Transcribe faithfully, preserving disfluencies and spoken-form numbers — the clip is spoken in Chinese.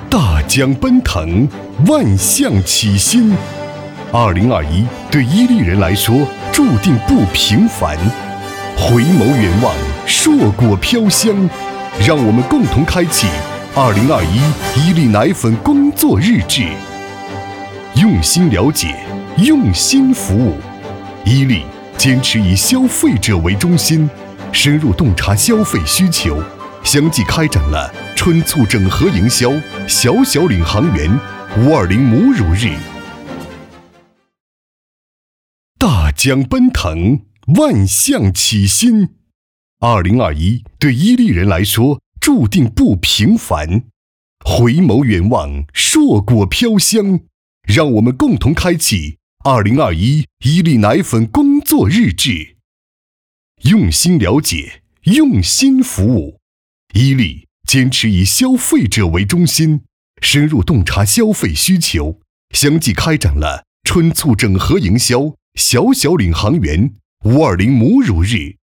大江奔腾，万象齐心。二零二一对伊利人来说注定不平凡。回眸远望，硕果飘香。让我们共同开启二零二一伊利奶粉工作日志。用心了解，用心服务。伊利坚持以消费者为中心，深入洞察消费需求，相继开展了春促整合营销、小小领航员、五二零母乳日。大江奔腾，万象齐心。二零二一对伊利人来说注定不平凡。回眸远望，硕果飘香。让我们共同开启二零二一伊利奶粉工作日志。用心了解，用心服务。伊利坚持以消费者为中心，深入洞察消费需求，相继开展了春促整合营销、小小领航员、五二零母乳日。